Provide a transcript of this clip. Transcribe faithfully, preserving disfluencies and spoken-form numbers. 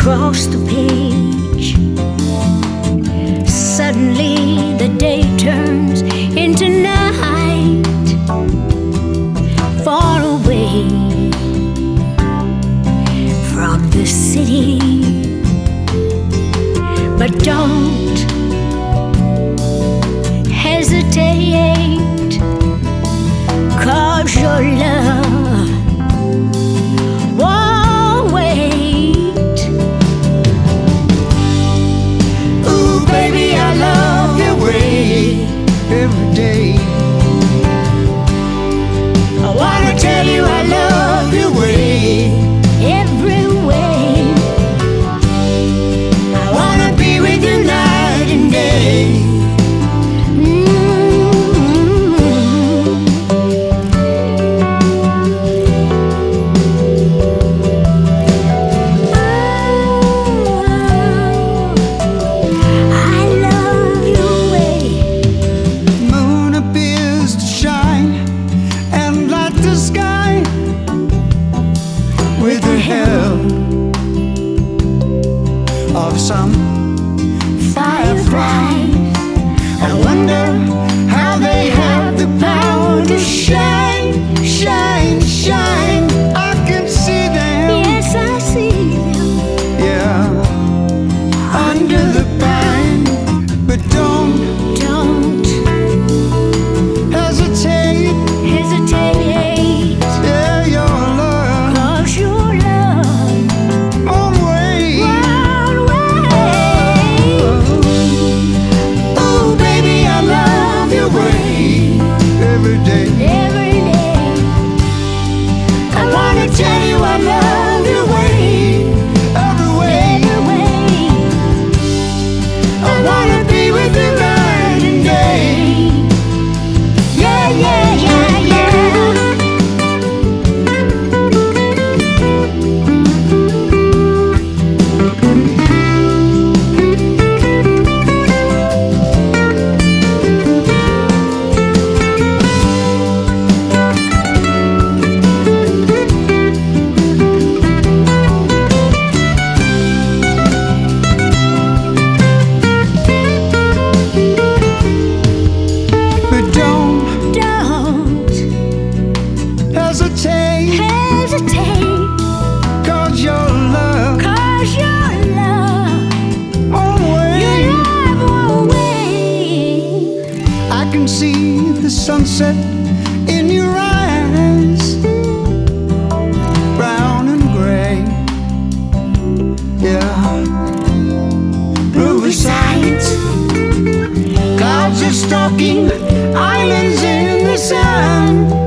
across the page. Suddenly the day turns into night. Far away from the city, but don't hesitate, 'cause your love won't wait. Ooh, baby, I love your way every day. I wanna tell you I love your way Every way. I wanna be with you night and day. With the help of some fireflies, I wonder how they have the power to shine, shine, shine. I can see them. Yes, I see them. Yeah, under the pine. But don't, Don't hesitate, hesitate. yeah, your love. 'Cause your love Won't wait. won't wait. Ooh, baby, I love your way every day. Every day I wanna tell you I love your way every way. every way. I wanna be with you night and day. Yeah, yeah, yeah, yeah. But don't Don't hesitate, hesitate. 'cause your love 'Cause your love, won't your wait. love won't wait. I can see the sunset in your eyes, brown and gray. Yeah, riversides, clouds are stalking islands in the sun.